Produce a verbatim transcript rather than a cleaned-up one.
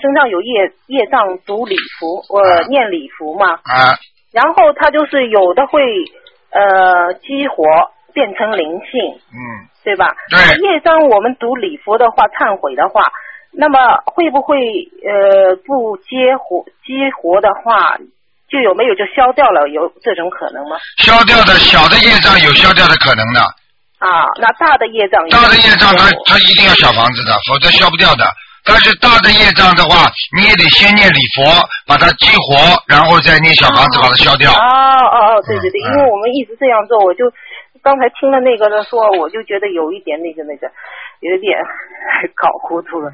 身上有业业障，读礼符，我、呃啊、念礼符嘛。 啊。 然后他就是有的会呃激活变成灵性， 嗯， 对吧？ 对。 业障我们读礼符的话，忏悔的话，那么会不会呃不激活激活的话？就有没有就消掉了？有这种可能吗？ 消掉的小的业障有消掉的可能的。 啊，那大的业障有？ 大的业障它它一定要小房子的，否则消不掉的。但是大的业障的话，你也得先念礼佛，把它激活，然后再念小房子把它消掉。 哦哦哦，对对对，嗯、因为我们一直这样做，我就刚才听了那个的说，我就觉得有一点那个那个，有一点搞糊涂了。